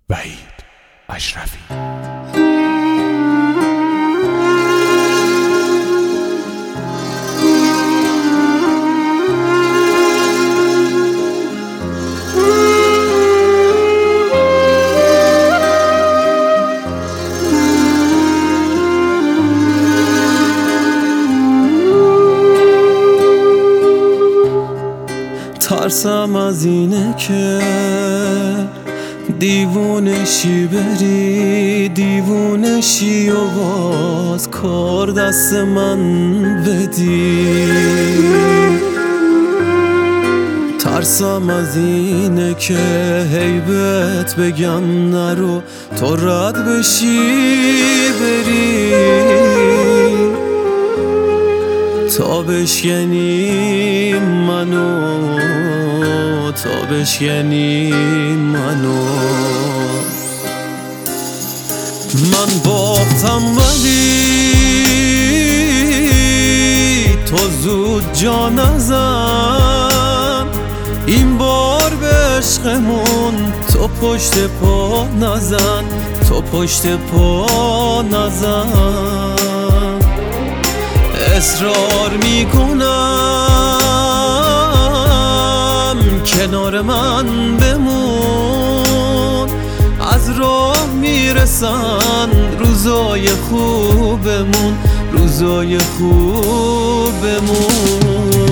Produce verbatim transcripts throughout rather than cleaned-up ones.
وحید اشرفی. ترسم از اینه که دیوونشی بری، دیوونشی و باز کار دست من بدی. ترسم از اینه که هیبت بگم نرو، تو رد بشی بری تا بشکنی منو، تا بشکنی منو. من باختم ولی تو زود جا نزن، این بار به عشقمون تو پشت پا نزن، تو پشت پا نزن. اصرار میکنم کنار من بمون، از راه میرسن روزای خوبمون، روزای خوبمون.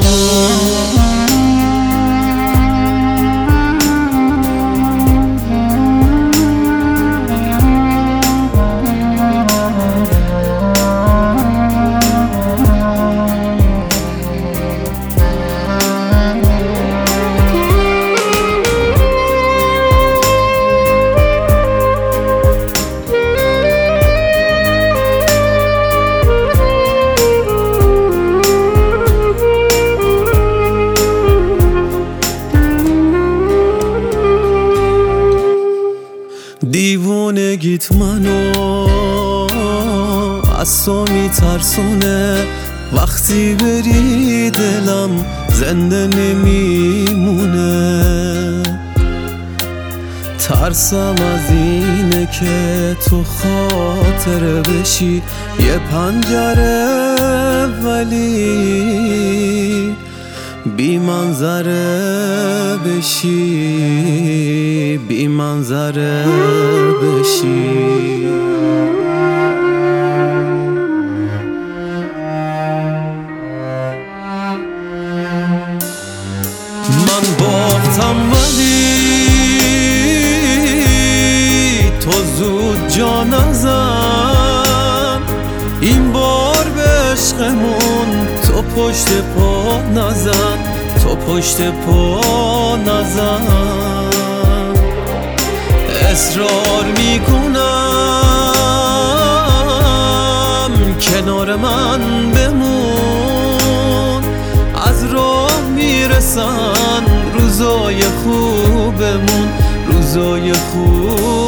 دیوونگیت منو از تو میترسونه، وقتی بری دلم زنده نمیمونه. ترسم از اینه که تو خاطره بشی یه پنجره، ولی بی منظره بشی، بی منظره بشی. من باختم ولی تو زود جا نزن، این بار به عشقمون تو پشت پا نزن، تو پشت پا نزن. اصرار میکنم کنار من بمون، از راه میرسن روزای خوبمون، روزای خوب